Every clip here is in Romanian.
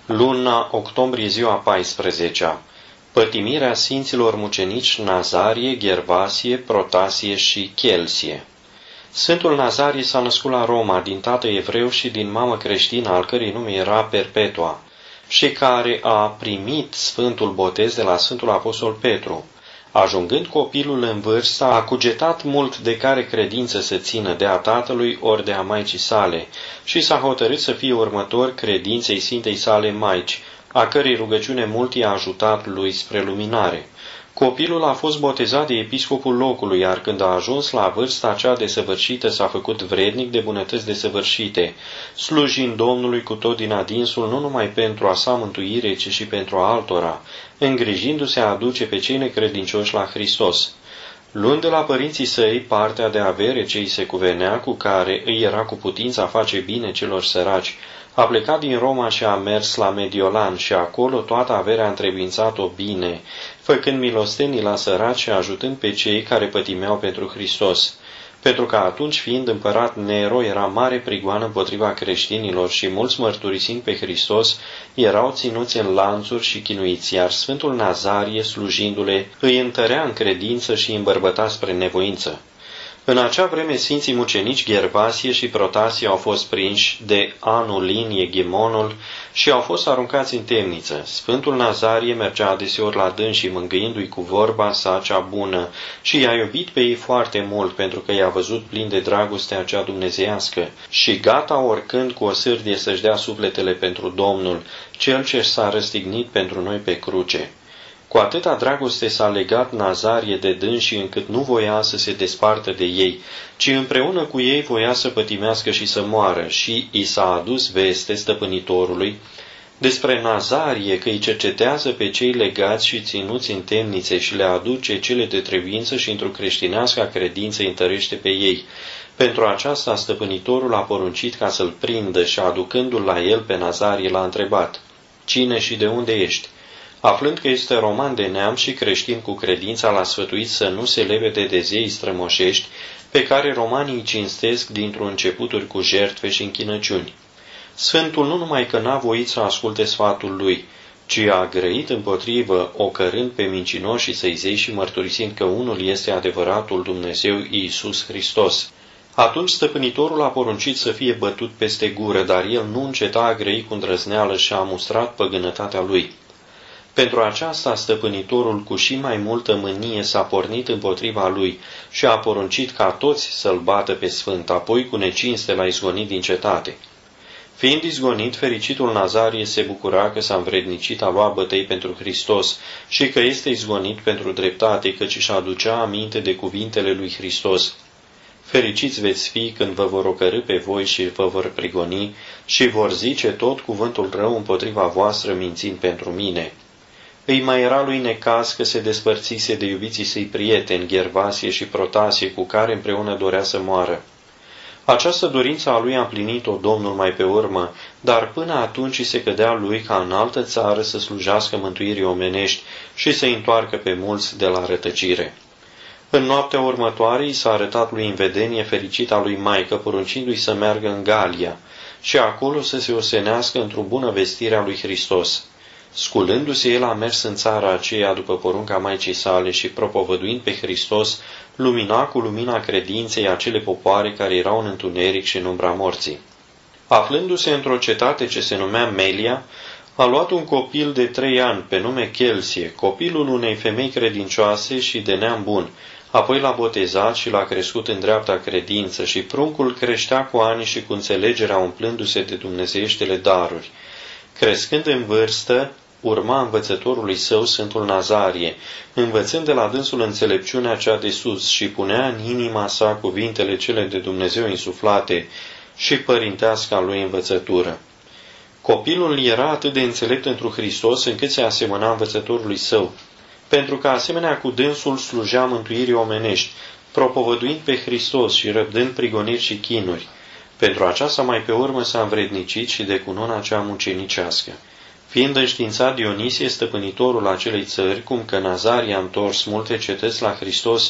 Luna octombrie, ziua 14-a. Pătimirea sfinților mucenici Nazarie, Gervasie, Protasie și Chelsie. Sfântul Nazarie s-a născut la Roma din tată evreu și din mamă creștină, al cărei nume era Perpetua, și care a primit sfântul botez de la Sfântul Apostol Petru. Ajungând copilul în vârstă, a cugetat mult de care credință să țină, de a tatălui ori de a maicii sale, și s-a hotărât să fie următor credinței Sfintei sale Maici, a cărei rugăciune mult i-a ajutat lui spre luminare. Copilul a fost botezat de episcopul locului, iar când a ajuns la vârsta cea desăvârșită s-a făcut vrednic de bunătăți desăvârșite, slujind Domnului cu tot din adinsul, nu numai pentru a sa mântuire, ci și pentru a altora, îngrijindu-se a aduce pe cei necredincioși la Hristos. Luând de la părinții săi partea de avere ce îi se cuvenea, cu care îi era cu putință a face bine celor săraci, a plecat din Roma și a mers la Mediolan și acolo toată averea a întrebuințat-o bine, făcând milostenii la săraci și ajutând pe cei care pătimeau pentru Hristos. Pentru că atunci, fiind împărat Nero, era mare prigoană împotriva creștinilor și mulți mărturisind pe Hristos erau ținuți în lanțuri și chinuiți, iar Sfântul Nazarie, slujindu-le, îi întărea în credință și îi îmbărbăta spre nevoință. În acea vreme, sfinții mucenici Gervasie și Protasie au fost prinși de Anulin, eghemonul, și au fost aruncați în temniță. Sfântul Nazarie mergea adeseori la dânsii, mângâindu-i cu vorba sa cea bună, și i-a iubit pe ei foarte mult, pentru că i-a văzut plin de dragostea cea dumnezeiască, și gata oricând cu o sârdie să-și dea sufletele pentru Domnul, cel ce s-a răstignit pentru noi pe cruce. Cu atâta dragoste s-a legat Nazarie de dânsii încât nu voia să se despartă de ei, ci împreună cu ei voia să pătimească și să moară, și i s-a adus veste stăpânitorului despre Nazarie că îi cercetează pe cei legați și ținuți în temnițe și le aduce cele de trebuință și într-o creștinească credință întărește pe ei. Pentru aceasta stăpânitorul a poruncit ca să-l prindă și aducându-l la el pe Nazarie l-a întrebat: „Cine și de unde ești?” Aflând că este roman de neam și creștin cu credința, l-a sfătuit să nu se levede de zeii strămoșești, pe care romanii îi cinstesc dintr-un începuturi cu jertfe și închinăciuni. Sfântul nu numai că n-a voit să asculte sfatul lui, ci a grăit împotrivă, ocărând pe mincinoșii săi zei și mărturisind că unul este adevăratul Dumnezeu Iisus Hristos. Atunci stăpânitorul a poruncit să fie bătut peste gură, dar el nu înceta a grăi cu îndrăzneală și a mustrat păgânătatea lui. Pentru aceasta stăpânitorul cu și mai multă mânie s-a pornit împotriva lui și a poruncit ca toți să-l bată pe sfânt, apoi cu necinste l-a izgonit din cetate. Fiind izgonit, fericitul Nazarie se bucura că s-a învrednicit a lua bătăi pentru Hristos și că este izgonit pentru dreptate, căci își aducea aminte de cuvintele lui Hristos: „Fericiți veți fi când vă vor ocărî pe voi și vă vor prigoni și vor zice tot cuvântul rău împotriva voastră, mințind pentru mine.” Îi mai era lui necaz că se despărțise de iubiții săi prieteni, Gervasie și Protasie, cu care împreună dorea să moară. Această dorință a lui a împlinit-o Domnul mai pe urmă, dar până atunci se cădea lui ca în altă țară să slujească mântuirii omenești și să întoarcă pe mulți de la rătăcire. În noaptea următoare i s-a arătat lui în vedenie fericita lui maică, poruncindu-i să meargă în Galia și acolo să se osenească într-o bună vestire a lui Hristos. Sculându-se, el a mers în țara aceea după porunca maicii sale și, propovăduind pe Hristos, lumina cu lumina credinței acele popoare care erau în întuneric și în umbra morții. Aflându-se într-o cetate ce se numea Melia, a luat un copil de 3 ani, pe nume Chelsie, copilul unei femei credincioase și de neam bun. Apoi l-a botezat și l-a crescut în dreapta credință și pruncul creștea cu ani și cu înțelegerea umplându-se de dumnezeieștele daruri. Crescând în vârstă, urma învățătorului său, Sfântul Nazarie, învățând de la dânsul înțelepciunea cea de sus și punea în inima sa cuvintele cele de Dumnezeu insuflate și părinteasca lui învățătură. Copilul era atât de înțelept întru Hristos încât se asemăna învățătorului său, pentru că asemenea cu dânsul slujea mântuirii omenești, propovăduind pe Hristos și răbdând prigoniri și chinuri. Pentru aceasta mai pe urmă s-a învrednicit și de cununa cea mucenicească. Fiind înștiințat Dionisie, stăpânitorul acelei țări, cum că Nazarie a întors multe cetăți la Hristos,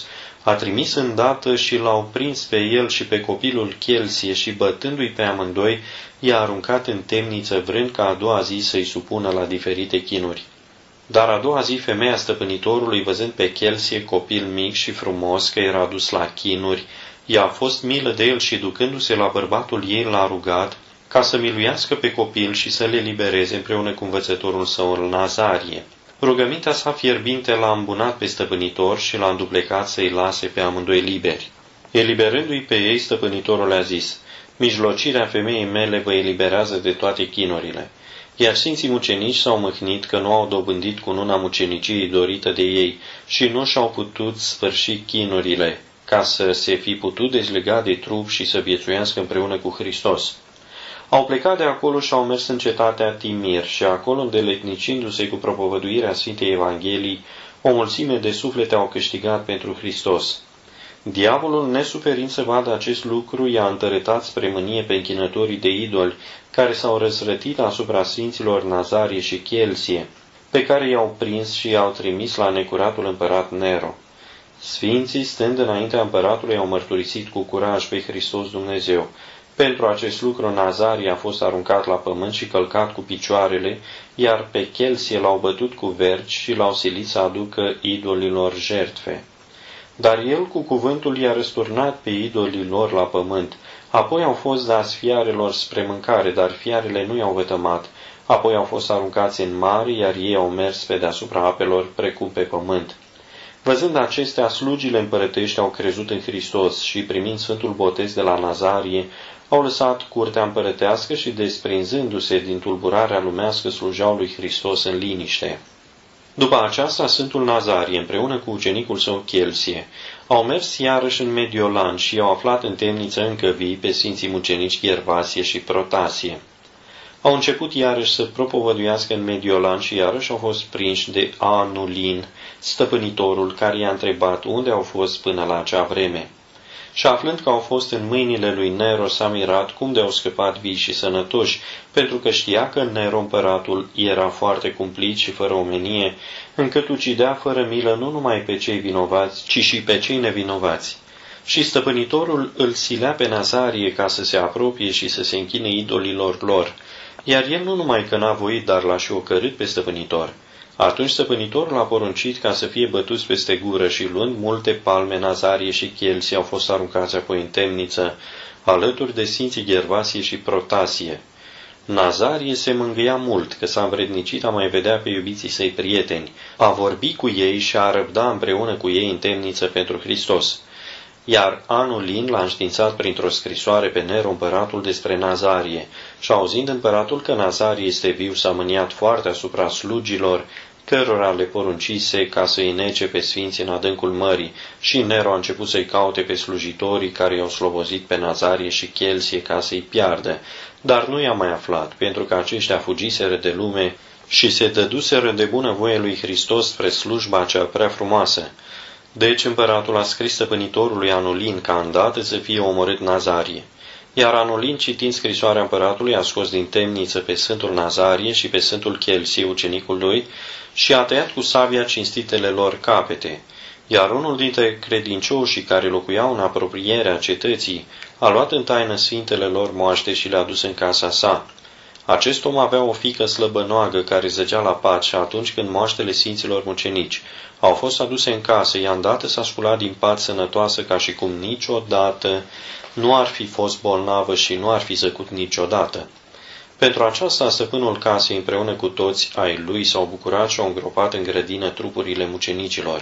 A trimis îndată și l-au prins pe el și pe copilul Chelsie și, bătându-i pe amândoi, i-a aruncat în temniță, vrând ca a doua zi să-i supună la diferite chinuri. Dar a doua zi femeia stăpânitorului, văzând pe Chelsie, copil mic și frumos, că era dus la chinuri, i-a fost milă de el și, ducându-se la bărbatul ei, l-a rugat ca să miluiască pe copil și să le libereze împreună cu învățătorul său Nazarie. Rugămintea sa fierbinte l-a îmbunat pe stăpânitor și l-a înduplecat să-i lase pe amândoi liberi. Eliberându-i pe ei, stăpânitorul a zis: mijlocirea femeii mele vă eliberează de toate chinurile. Iar sfinții mucenici s-au mâhnit că nu au dobândit cununa muceniciei dorită de ei și nu și-au putut sfârși chinurile, ca să se fi putut dezlega de trup și să viețuiască împreună cu Hristos. Au plecat de acolo și au mers în cetatea Timir și acolo, îndeletnicindu-se cu propovăduirea Sfintei Evangheliei, o mulțime de suflete au câștigat pentru Hristos. Diavolul, nesuferind să vadă acest lucru, i-a întărătat spre mânie pe închinătorii de idoli, care s-au răzvrătit asupra sfinților Nazarie și Chelsie, pe care i-au prins și i-au trimis la necuratul împărat Nero. Sfinții, stând înaintea împăratului, au mărturisit cu curaj pe Hristos Dumnezeu. Pentru acest lucru Nazarie a fost aruncat la pământ și călcat cu picioarele, iar pe Chelsie l-au bătut cu vergi și l-au silit să aducă idolilor jertfe. Dar el cu cuvântul i-a răsturnat pe idolii lor la pământ. Apoi au fost dați fiarelor spre mâncare, dar fiarele nu i-au vătămat. Apoi au fost aruncați în mare, iar ei au mers pe deasupra apelor precum pe pământ. Văzând acestea, slugile împărătești au crezut în Hristos și, primind Sfântul Botez de la Nazarie, au lăsat curtea împărătească și, desprinzându-se din tulburarea lumească, slujeau lui Hristos în liniște. După aceasta, Sfântul Nazarie, împreună cu ucenicul său Chelsie, au mers iarăși în Mediolan și i-au aflat în temniță încă vii pe sfinții mucenici Gervasie și Protasie. Au început iarăși să propovăduiască în Mediolan și iarăși au fost prinși de Anulin, stăpânitorul, care i-a întrebat unde au fost până la acea vreme. Și aflând că au fost în mâinile lui Nero, s-a mirat cum de au scăpat vii și sănătoși, pentru că știa că Nero, împăratul, era foarte cumplit și fără omenie, încât ucidea fără milă nu numai pe cei vinovați, ci și pe cei nevinovați. Și stăpânitorul îl silea pe Nazarie ca să se apropie și să se închine idolilor lor, iar el nu numai că n-a voit, dar l-a și ocărât pe stăpânitor. Atunci stăpânitorul a poruncit ca să fie bătuți peste gură și, luând multe palme, Nazarie și Chelsie au fost aruncați apoi în temniță, alături de sfinții Gervasie și Protasie. Nazarie se mângâia mult, că s-a învrednicit a mai vedea pe iubiții săi prieteni, a vorbi cu ei și a răbda împreună cu ei în temniță pentru Hristos. Iar Anulin l-a înștiințat printr-o scrisoare pe Nero, împăratul, despre Nazarie, și auzind împăratul că Nazarie este viu, s-a mâniat foarte asupra slugilor, cărora le poruncise ca să-i nece pe sfinți în adâncul mării, și Nero a început să-i caute pe slujitorii care i-au slobozit pe Nazarie și Chelsie ca să-i piardă, dar nu i-a mai aflat, pentru că aceștia fugiseră de lume și se dăduseră de bunăvoie lui Hristos spre slujba cea prea frumoasă. Deci împăratul a scris stăpânitorului Anulin ca îndată să fie omorât Nazarie. Iar Anulin, citind scrisoarea împăratului, a scos din temniță pe Sfântul Nazarie și pe Sfântul Chelsie, ucenicul lui, și a tăiat cu sabia cinstitele lor capete. Iar unul dintre credincioșii care locuiau în apropierea cetății a luat în taină sfintele lor moaște și le-a dus în casa sa. Acest om avea o fiică slăbănoagă care zăgea la pat și atunci când moaștele sfinților mucenici au fost aduse în casă, ea îndată s-a sculat din pat sănătoasă ca și cum niciodată nu ar fi fost bolnavă și nu ar fi zăcut niciodată. Pentru aceasta, stăpânul casei împreună cu toți ai lui s-au bucurat și au îngropat în grădină trupurile mucenicilor.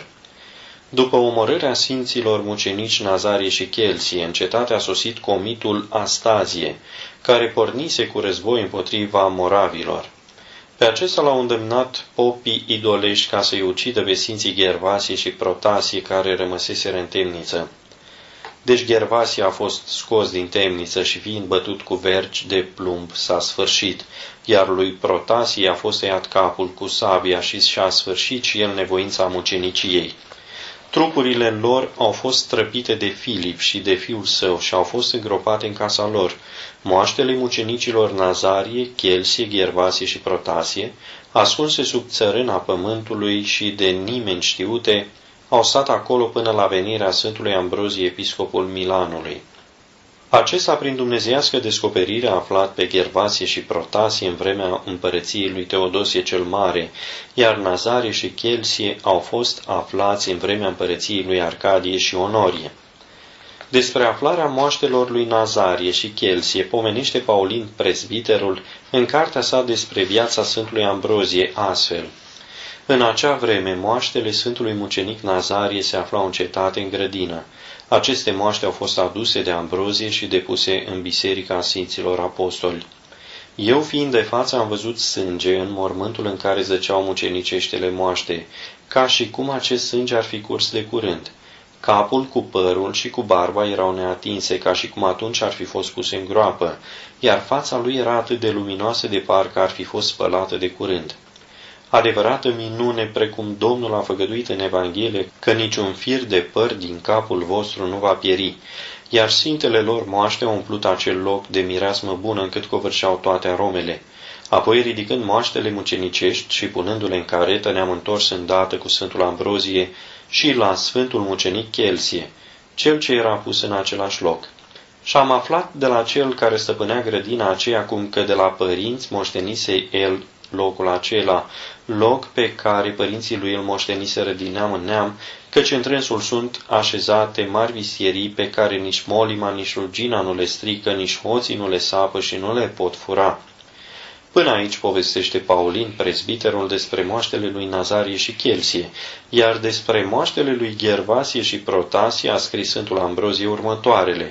După omorârea sfinților mucenici Nazarie și Chelsie, în cetate a sosit comitul Astazie, care pornise cu război împotriva moravilor. Pe acesta l-au îndemnat popii idolești ca să-i ucidă pe sfinții Gervasie și Protasie, care rămăseseră în temniță. Deci Gervasie a fost scos din temniță și, fiind bătut cu vergi de plumb, s-a sfârșit, iar lui Protasie a fost tăiat capul cu sabia și și-a sfârșit și el nevoința muceniciei. Trupurile lor au fost străpite de Filip și de fiul său și au fost îngropate în casa lor. Moaștele mucenicilor Nazarie, Chelsie, Gervasie și Protasie, ascunse sub țărâna pământului și de nimeni știute, Au stat acolo până la venirea Sfântului Ambrozie, episcopul Milanului. Acesta, prin dumnezeiască descoperire, a aflat pe Gervasie și Protasie în vremea împărăției lui Teodosie cel Mare, iar Nazarie și Chelsie au fost aflați în vremea împărăției lui Arcadie și Onorie. Despre aflarea moaștelor lui Nazarie și Chelsie pomenește Paulin presbiterul în cartea sa despre viața Sfântului Ambrozie astfel. În acea vreme, moaștele Sfântului Mucenic Nazarie se aflau în cetate în grădină. Aceste moaște au fost aduse de Ambrozie și depuse în biserica Sfinților Apostoli. Eu, fiind de față, am văzut sânge în mormântul în care zăceau muceniceștele moaște, ca și cum acest sânge ar fi curs de curând. Capul cu părul și cu barba erau neatinse, ca și cum atunci ar fi fost puse în groapă, iar fața lui era atât de luminoasă de parcă ar fi fost spălată de curând. Adevărată minune, precum Domnul a făgăduit în Evanghelie, că niciun fir de păr din capul vostru nu va pieri, iar sfintele lor moaște au umplut acel loc de mireasmă bună încât covârșeau toate aromele. Apoi, ridicând moaștele mucenicești și punându-le în caretă, ne-am întors îndată cu Sfântul Ambrozie și la Sfântul Mucenic Chelsie, cel ce era pus în același loc. Și am aflat de la cel care stăpânea grădina aceea cum că de la părinți moștenise el locul acela, loc pe care părinții lui îl moșteniseră din neam în neam, căci întrânsul sunt așezate mari visierii pe care nici molima, nici rugina nu le strică, nici hoții nu le sapă și nu le pot fura. Până aici povestește Paulin, presbiterul, despre moaștele lui Nazarie și Chelsie, iar despre moaștele lui Gervasie și Protasie a scris Sfântul Ambrozie următoarele.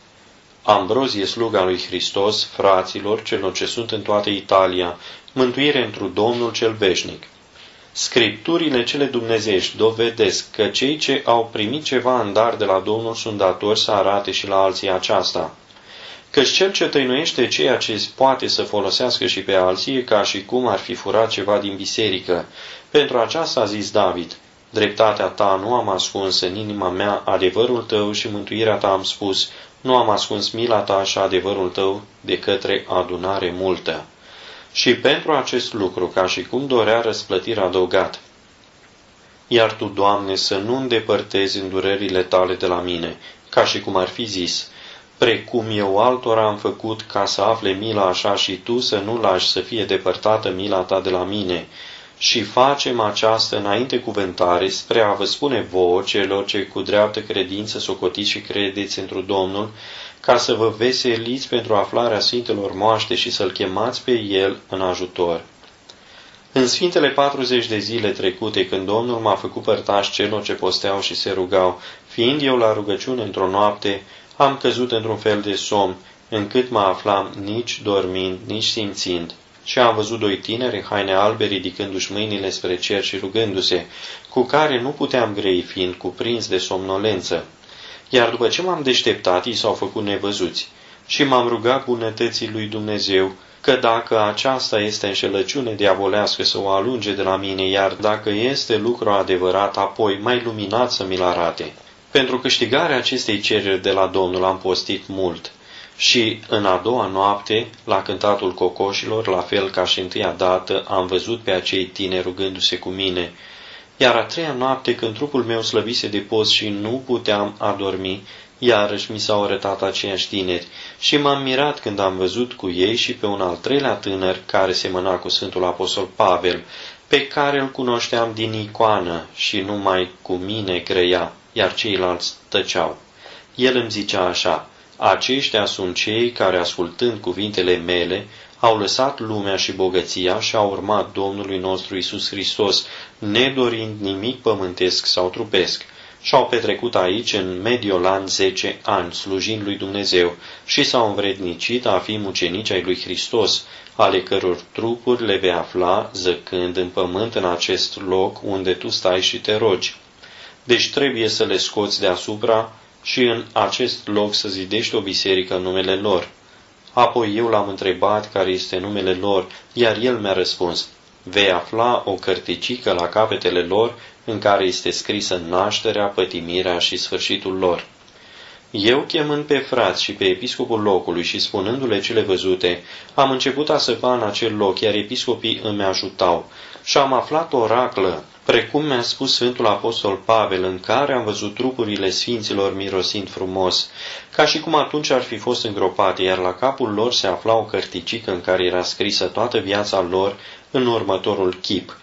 Ambrozie, sluga lui Hristos, fraților, celor ce sunt în toată Italia, mântuire întru Domnul cel veșnic. Scripturile cele dumnezeiești dovedesc că cei ce au primit ceva în dar de la Domnul sunt datori să arate și la alții aceasta. Căci cel ce tăinuiește ceea ce poate să folosească și pe alții e ca și cum ar fi furat ceva din biserică. Pentru aceasta a zis David, dreptatea ta nu am ascuns în inima mea, adevărul tău și mântuirea ta am spus, nu am ascuns mila ta și adevărul tău de către adunare multă. Și pentru acest lucru, ca și cum dorea răsplătirea adăugat. Iar tu, Doamne, să nu îndepărtezi îndurările tale de la mine, ca și cum ar fi zis, precum eu altora am făcut ca să afle mila așa și tu să nu lași să fie depărtată mila ta de la mine. Și facem această înainte cuvântare spre a vă spune vouă, celor ce cu dreaptă credință socotiți și credeți întru Domnul, ca să vă veseliți pentru aflarea Sfintelor moaște și să-L chemați pe El în ajutor. În Sfintele 40 de zile trecute, când Domnul m-a făcut părtaș celor ce posteau și se rugau, fiind eu la rugăciune într-o noapte, am căzut într-un fel de somn, încât mă aflam nici dormind, nici simțind. Și am văzut doi tineri în haine albe ridicându-și mâinile spre cer și rugându-se, cu care nu puteam grei, fiind cuprins de somnolență. Iar după ce m-am deșteptat, ei s-au făcut nevăzuți. Și m-am rugat bunătății lui Dumnezeu, că dacă aceasta este înșelăciune diavolească să o alunge de la mine, iar dacă este lucru adevărat, apoi mai luminat să mi-l arate. Pentru câștigarea acestei cereri de la Domnul am postit mult. Și în a doua noapte, la cântatul cocoșilor, la fel ca și întâia dată, am văzut pe acei tineri rugându-se cu mine. Iar a treia noapte, când trupul meu slăbise de post și nu puteam adormi, iarăși mi s-au arătat aceiași tineri și m-am mirat când am văzut cu ei și pe un al treilea tânăr care semăna cu Sfântul Apostol Pavel, pe care îl cunoșteam din icoană și numai cu mine grăia, iar ceilalți tăceau. El îmi zicea așa, aceștia sunt cei care, ascultând cuvintele mele, au lăsat lumea și bogăția și au urmat Domnului nostru Iisus Hristos, nedorind nimic pământesc sau trupesc. Și-au petrecut aici în Mediolan 10 ani, slujind lui Dumnezeu, și s-au învrednicit a fi mucenici ai lui Hristos, ale căror trupuri le vei afla zăcând în pământ în acest loc unde tu stai și te rogi. Deci trebuie să le scoți deasupra și în acest loc să zidești o biserică în numele lor. Apoi eu l-am întrebat care este numele lor, iar el mi-a răspuns, vei afla o cărticică la capetele lor, în care este scrisă nașterea, pătimirea și sfârșitul lor. Eu, chemând pe frați și pe episcopul locului și spunându-le cele văzute, am început a săpa în acel loc, iar episcopii îmi ajutau. Și am aflat o raclă Precum mi-a spus Sfântul Apostol Pavel, în care am văzut trupurile sfinților mirosind frumos, ca și cum atunci ar fi fost îngropate, iar la capul lor se afla o cărticică în care era scrisă toată viața lor în următorul chip.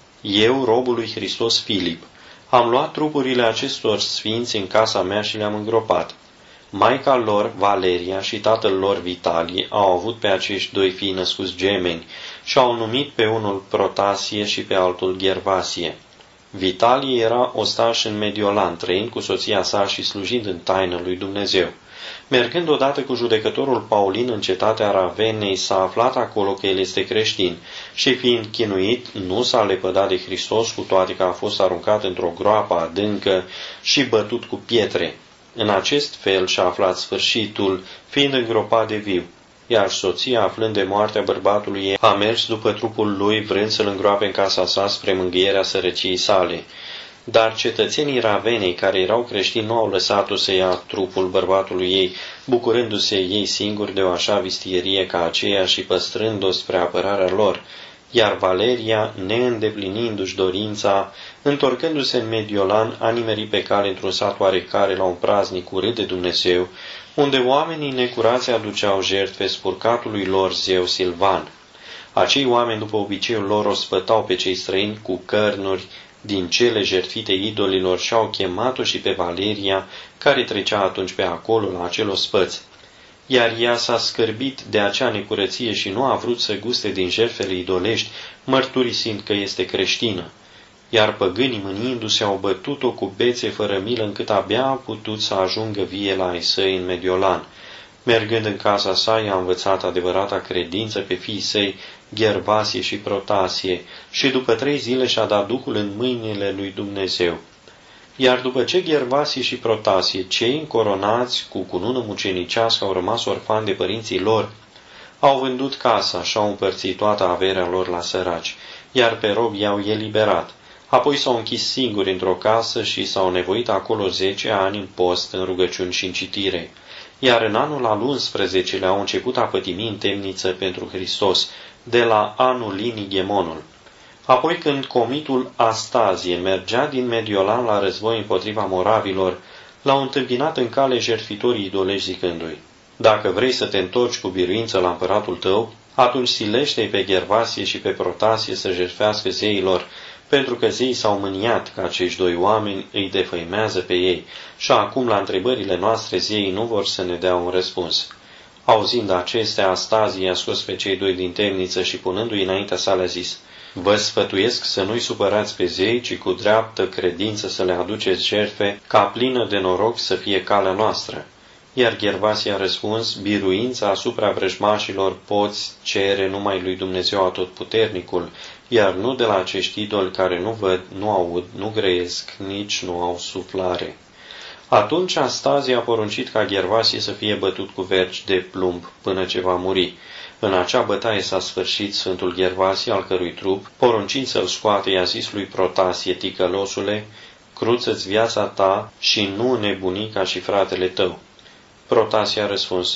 Eu, robul lui Hristos Filip, am luat trupurile acestor sfinți în casa mea și le-am îngropat. Maica lor, Valeria, și tatăl lor, Vitalie, au avut pe acești doi fii născuți gemeni și au numit pe unul Protasie și pe altul Gervasie. Vitalie era ostaș în Mediolan, trăind cu soția sa și slujind în taină lui Dumnezeu. Mergând odată cu judecătorul Paulin în cetatea Ravenei, s-a aflat acolo că el este creștin și, fiind chinuit, nu s-a lepădat de Hristos, cu toate că a fost aruncat într-o groapă adâncă și bătut cu pietre. În acest fel și-a aflat sfârșitul, fiind îngropat de viu, iar soția, aflând de moartea bărbatului ei, a mers după trupul lui, vrând să-l îngroape în casa sa spre mângâierea sărăciei sale. Dar cetățenii Ravenei, care erau creștini, nu au lăsat-o să ia trupul bărbatului ei, bucurându-se ei singuri de o așa vistierie ca aceea și păstrând-o spre apărarea lor, iar Valeria, neîndeplinindu-și dorința, întorcându-se în Mediolan, a nimerit pe cale într-un sat oarecare la un praznic urât de Dumnezeu, unde oamenii necurați aduceau jertfe spurcatului lor zeu Silvan. Acei oameni, după obiceiul lor, o spătau pe cei străini cu cărnuri din cele jertfite idolilor și au chemat-o și pe Valeria, care trecea atunci pe acolo la acel ospăț. Iar ea s-a scârbit de acea necurăție și nu a vrut să guste din jertfele idolești, mărturisind că este creștină. Iar păgânii, mâniindu-se, au bătut-o cu bețe fără milă, încât abia a putut să ajungă vie la ai săi în Mediolan. Mergând în casa sa, i-a învățat adevărata credință pe fiii săi, Gervasie și Protasie, și după 3 zile și-a dat Duhul în mâinile lui Dumnezeu. Iar după ce Gervasie și Protasie, cei încoronați cu cunună mucenicească, au rămas orfani de părinții lor, au vândut casa și au împărțit toată averea lor la săraci, iar pe robi i-au eliberat. Apoi s-au închis singuri într-o casă și s-au nevoit acolo 10 ani în post, în rugăciuni și în citire. Iar în anul al 11-lea au început a pătimi în temniță pentru Hristos, de la anul Linigemonul. Apoi, când comitul Astazie mergea din Mediolan la război împotriva moravilor, l-au întâmpinat în cale jertfitorii idolești zicându-i: Dacă vrei să te întorci cu biruință la împăratul tău, atunci silește-i pe Gervasie și pe Protasie să jertfească zeilor, pentru că zeii s-au mâniat că acești 2 oameni îi defăimează pe ei și acum la întrebările noastre zeii nu vor să ne dea un răspuns. Auzind acestea, Astazie i-a scos pe cei 2 din temniță și punându-i înaintea sa le-a zis: Vă sfătuiesc să nu-i supărați pe zei, ci cu dreaptă credință să le aduceți jertfe, ca plină de noroc să fie calea noastră. Iar Gervasie a răspuns: Biruința asupra vrăjmașilor poți cere numai lui Dumnezeu Atotputernicul, iar nu de la acești idoli care nu văd, nu aud, nu grăiesc, nici nu au suflare. Atunci Astazie a poruncit ca Gervasie să fie bătut cu vergi de plumb până ce va muri. În acea bătaie s-a sfârșit Sfântul Gervasie, al cărui trup, poruncind să-l scoate, i-a zis lui Protasie: Ticălosule, cruță-ți viața ta și nu nebuni ca și fratele tău. Protasie a răspuns: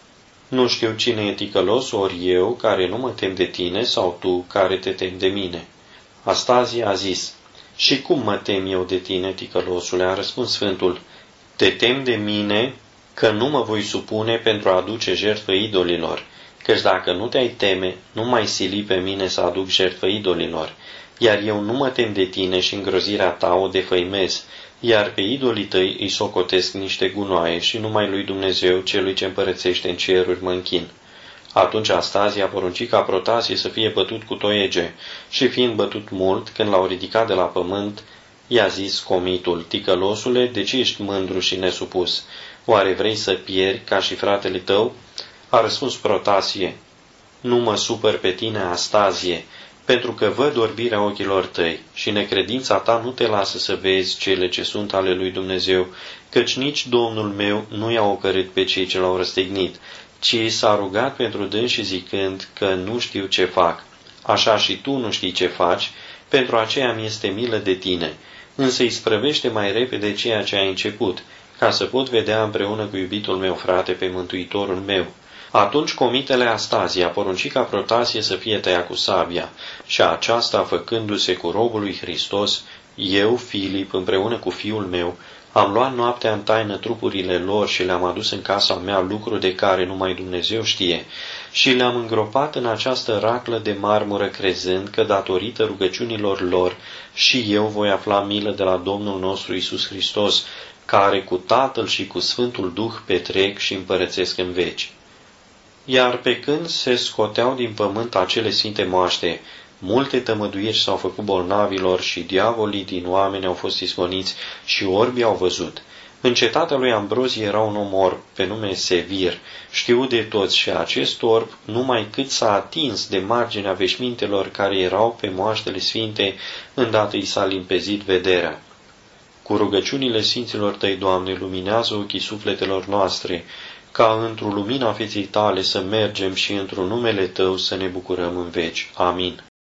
Nu știu cine e ticălos, ori eu, care nu mă tem de tine, sau tu, care te temi de mine. Astazie a zis: Și cum mă tem eu de tine, ticălosule? A răspuns Sfântul: Te tem de mine că nu mă voi supune pentru a aduce jertfă idolilor, căci dacă nu te-ai teme, nu mai sili pe mine să aduc jertfă idolilor, iar eu nu mă tem de tine și îngrozirea ta o defăimez, iar pe idolii tăi îi socotesc niște gunoaie și numai lui Dumnezeu, celui ce împărățește în ceruri, mă închin. Atunci Astazie a poruncit ca Protasie să fie bătut cu toiege și, fiind bătut mult, când l-au ridicat de la pământ, i-a zis comitul: Ticălosule, de ce ești mândru și nesupus? Oare vrei să pieri ca și fratele tău? A răspuns Protasie: Nu mă supăr pe tine, Astazie, pentru că văd orbirea ochilor tăi și necredința ta nu te lasă să vezi cele ce sunt ale lui Dumnezeu, căci nici Domnul meu nu i-a ocărât pe cei ce l-au răstignit, ci s-a rugat pentru dânsi zicând că nu știu ce fac. Așa și tu nu știi ce faci, pentru aceea mi este milă de tine, însă îi sprăvește mai repede ceea ce ai început, ca să pot vedea împreună cu iubitul meu frate pe Mântuitorul meu. Atunci comitele Astazii a poruncit ca Protasie să fie tăiat cu sabia, și aceasta, făcându-se cu robul lui Hristos, eu, Filip, împreună cu fiul meu, am luat noaptea în taină trupurile lor și le-am adus în casa mea, lucru de care numai Dumnezeu știe, și le-am îngropat în această raclă de marmură, crezând că, datorită rugăciunilor lor, și eu voi afla milă de la Domnul nostru Iisus Hristos, care cu Tatăl și cu Sfântul Duh petrec și împărățesc în veci. Iar pe când se scoteau din pământ acele sfinte moaște, multe tămăduiri s-au făcut bolnavilor și diavolii din oameni au fost izgoniți și orbii au văzut. În cetatea lui Ambrozie era un om orb, pe nume Sevir, știut de toți, și acest orb, numai cât s-a atins de marginea veșmintelor care erau pe moaștele sfinte, îndată i s-a limpezit vederea. Cu rugăciunile Sfinților Tăi, Doamne, luminează ochii sufletelor noastre, ca într-o lumina feței Tale să mergem și într-un numele Tău să ne bucurăm în veci. Amin.